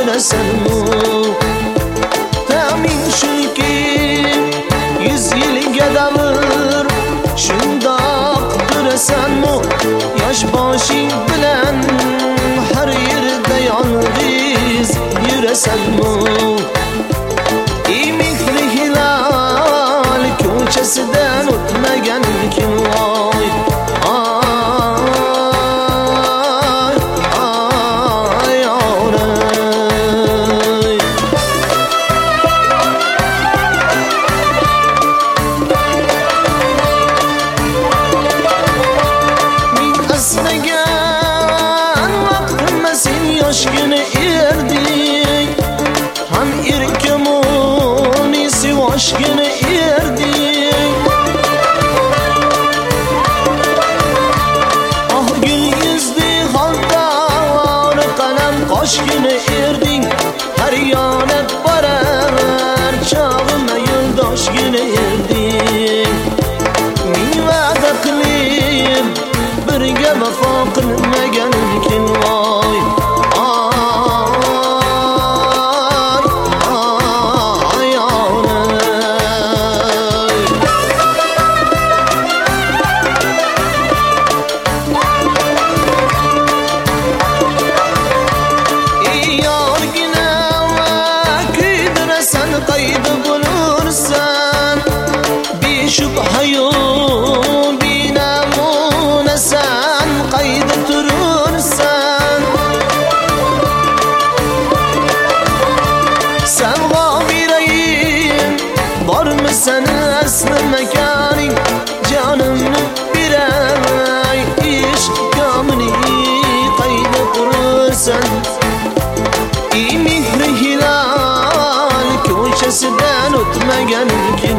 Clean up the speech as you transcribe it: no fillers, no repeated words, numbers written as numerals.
yurasanmi? Tamin shunki 100 yilga davr shundoq durasanmi? Yosh boshing bilan har yerda yolg'iz yurasanmi? Mehri hilol ko'chasidan o'tmagan kim voy? Yoshgina erding, ham erkamoni sevoshgina erding. Oh gul yuzli xalqor qalam qoshgina erding. Har yonib borar chog'ima yo'ldoshgina erding. Ming va'da qilib birga vafo qilmagan kim voy? Qayda bo'lursan beshubhayu binamunasan, qayda turursan savg'o berayim bormisan asli makoning? Jonimni beray ishq komini qayda qurursan? Mehri hilol ko'chasidan o'tmagan kim